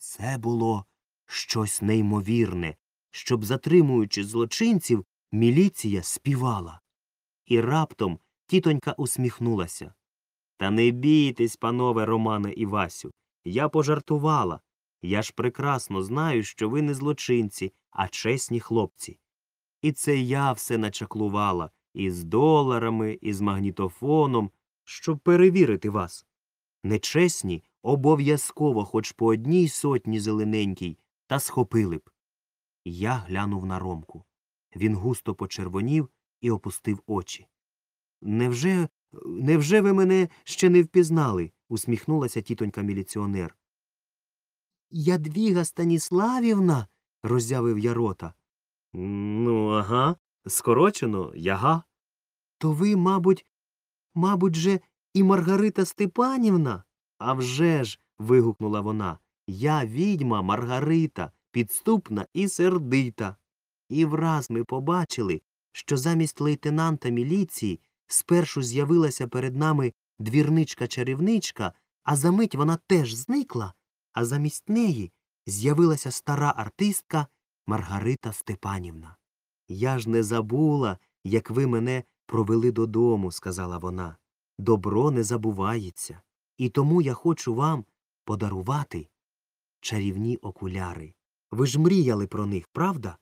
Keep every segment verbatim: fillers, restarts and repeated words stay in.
Це було щось неймовірне, щоб, затримуючи злочинців, міліція співала. І раптом тітонька усміхнулася. Та не бійтесь, панове Романе і Васю, я пожартувала. Я ж прекрасно знаю, що ви не злочинці, а чесні хлопці. І це я все начаклувала, і з доларами, і з магнітофоном, щоб перевірити вас. Нечесні обов'язково хоч по одній сотні зелененькій, та схопили б. Я глянув на Ромку. Він густо почервонів і опустив очі. Невже, невже ви мене ще не впізнали? Усміхнулася тітонька-міліціонер. Ядвіга Станіславівна, роззявив я рота. Ну, ага, скорочено, яга. То ви, мабуть, мабуть же, і Маргарита Степанівна? А вже ж, вигукнула вона, я відьма Маргарита, підступна і сердита. І враз ми побачили, що замість лейтенанта міліції спершу з'явилася перед нами двірничка-чарівничка, а за мить вона теж зникла, а замість неї з'явилася стара артистка Маргарита Степанівна. Я ж не забула, як ви мене провели додому, сказала вона. Добро не забувається. І тому я хочу вам подарувати чарівні окуляри. Ви ж мріяли про них, правда?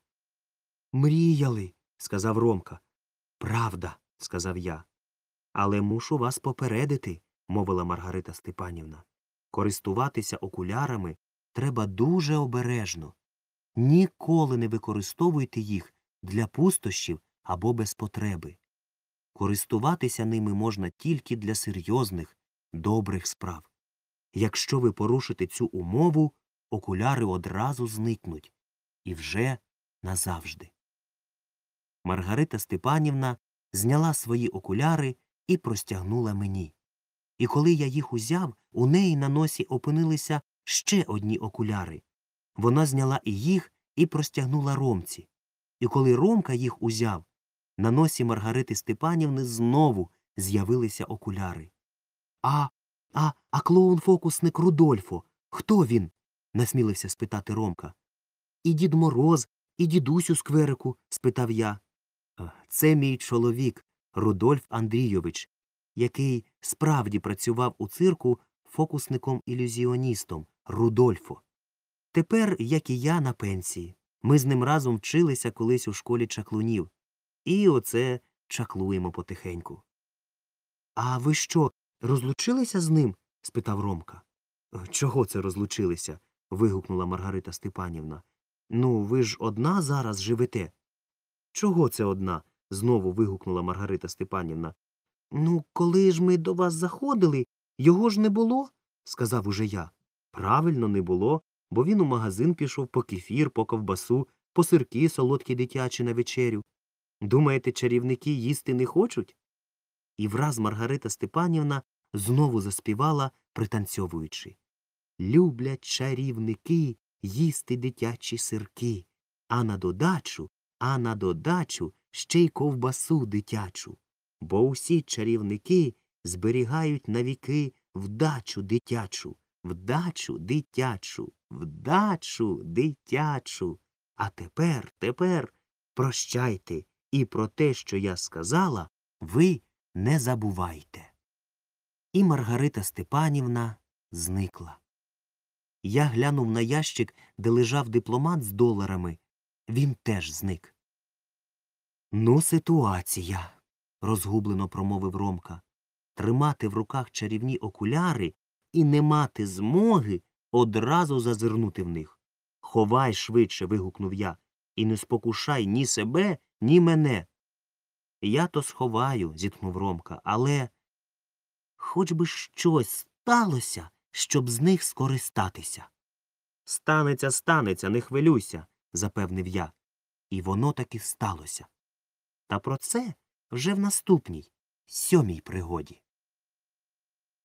Мріяли, сказав Ромка. Правда, сказав я. Але мушу вас попередити, мовила Маргарита Степанівна. Користуватися окулярами треба дуже обережно. Ніколи не використовуйте їх для пустощів або без потреби. Користуватися ними можна тільки для серйозних, добрих справ. Якщо ви порушите цю умову, окуляри одразу зникнуть. І вже назавжди. Маргарита Степанівна зняла свої окуляри і простягнула мені. І коли я їх узяв, у неї на носі опинилися ще одні окуляри. Вона зняла і їх, і простягнула Ромці. І коли Ромка їх узяв, на носі Маргарити Степанівни знову з'явилися окуляри. А, а, а клоун-фокусник Рудольфо, хто він? Насмілився спитати Ромка. І Дід Мороз, і дідусь у скверику, спитав я. Це мій чоловік, Рудольф Андрійович, який справді працював у цирку фокусником-ілюзіоністом Рудольфо. Тепер, як і я, на пенсії. Ми з ним разом вчилися колись у школі чаклунів. І оце чаклуємо потихеньку. — А ви що, розлучилися з ним? — спитав Ромка. — Чого це розлучилися? — вигукнула Маргарита Степанівна. — Ну, ви ж одна зараз живете. — Чого це одна? — знову вигукнула Маргарита Степанівна. — Ну, коли ж ми до вас заходили, його ж не було, — сказав уже я. — Правильно, не було, бо він у магазин пішов по кефір, по ковбасу, по сирки солодкі дитячі на вечерю. Думаєте, чарівники їсти не хочуть? І враз Маргарита Степанівна знову заспівала, пританцьовуючи. Люблять чарівники їсти дитячі сирки, а на додачу, а на додачу ще й ковбасу дитячу. Бо усі чарівники зберігають навіки вдачу дитячу, вдачу дитячу, вдачу дитячу. А тепер, тепер прощайте, і про те, що я сказала, ви не забувайте. І Маргарита Степанівна зникла. Я глянув на ящик, де лежав дипломат з доларами. Він теж зник. Ну, ситуація, розгублено промовив Ромка. Тримати в руках чарівні окуляри і не мати змоги одразу зазирнути в них. Ховай швидше, вигукнув я, і не спокушай ні себе, ні мене. Я то сховаю, зітхнув Ромка, але хоч би щось сталося, щоб з них скористатися. Станеться, станеться, не хвилюйся, запевнив я. І воно таки сталося. Та про це вже в наступній, сьомій пригоді.